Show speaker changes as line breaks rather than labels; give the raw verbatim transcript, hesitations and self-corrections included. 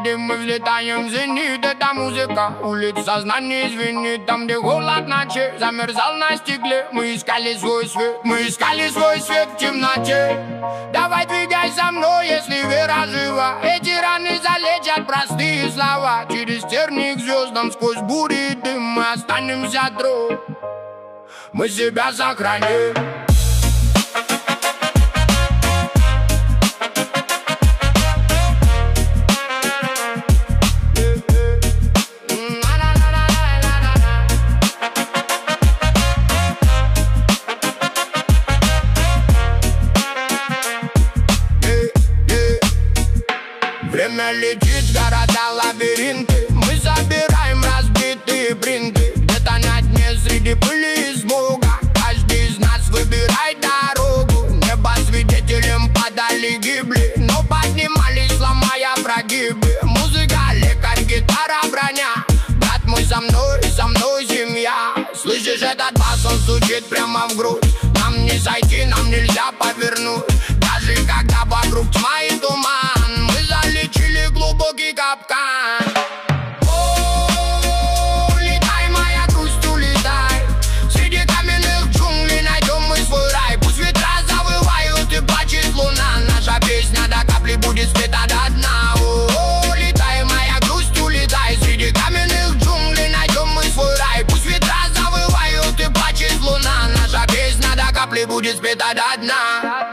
дым, мы взлетаем в зенит. Это музыка улиц, сознание звенит. Там, где голод ночи замерзал на стекле, мы искали свой свет, мы искали свой свет в темноте. Давай двигай со мной, если вера жива. Эти раны залечат простые слова. Через терник звездам, сквозь бури и дым мы останемся друг. Мы себя сохраним. Время летит, города, лабиринты. Мы забираем разбитые принты. Где-то на дне среди пыли и смога каждый из нас выбирает дорогу. Небо свидетелем падали, гибли, но поднимались, ломая прогибы. Музыка, лекарь, гитара, броня. Брат мой со мной, со мной семья. Слышишь этот бас, он стучит прямо в грудь. Нам не сойти, нам нельзя повернуть. Даже когда вокруг тьма и туман, мы залечили глубокий капкан. О, улетай, моя грусть, улетай. Среди каменных джунглей найдем мы свой рай. Пусть ветра завывают и плачет луна. Наша песня до капли будет спета до дна. О, улетай, моя грусть, улетай. Среди каменных джунглей найдем мы свой рай. Пусть ветра завывают и плачет луна. Наша песня до капли будет спета до дна.